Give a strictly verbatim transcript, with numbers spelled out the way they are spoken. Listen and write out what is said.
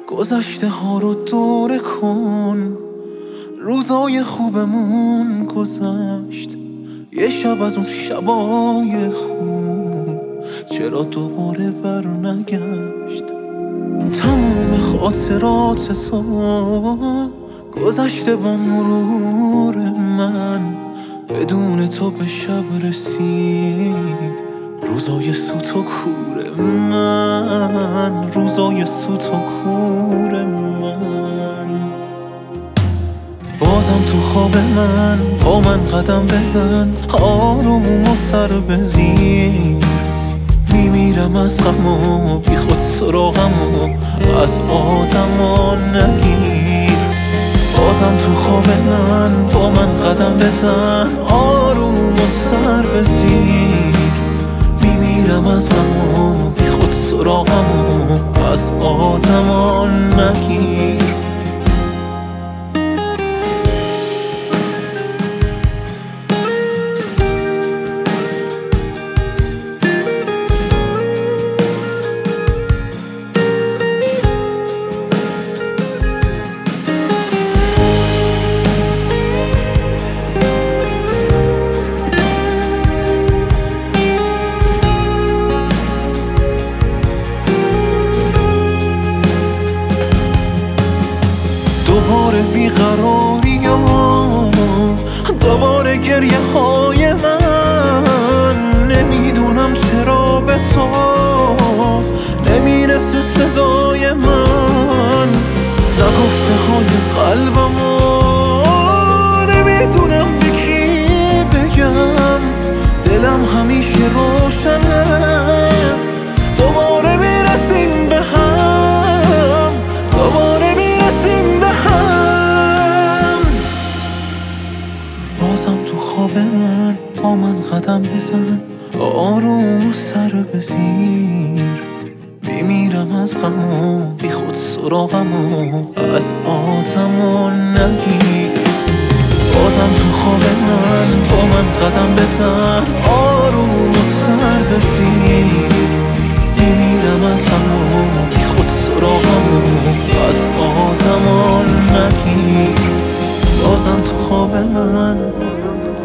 گذشته ها رو دوره کن، روزای خوبمون گذشت. یه شب از اون شبای خوب چرا دوباره بر نگشت؟ تموم خاطرات تو گذشته با مرور من، بدون تو به شب رسید روزای سوت و کور من، روزای سوت و کور من. بازم تو خواب من با من قدم بزن، آروم و سر بزیر. میمیرم از غم و بی خود سراغم و از آدما نگیر. بازم تو خواب من با من قدم بزن، آروم و سر بزیر. میمیرم از غم و بی خود سراغم و از آدما نگیر. دوباره بیقراری و دوباره گریه های من، نمیدونم چرا به تو نمیرسه صدای من. نگفته های قلبم و نمیدونم به کی بگم، دلم همیشه روشنه. دوباره میرسیم به هم، دوباره میرسیم به هم. بازم تو خواب من با من قدم بزن، آروم سر بزیر. میمیرم از غم و بی خود سراغم و از آدما نگیر. بازم تو خواب من با من قدم بزن، آروم سر بزیر. میمیرم از غم و بی خود سراغم و از آدما نگیر. بازم تو خواب من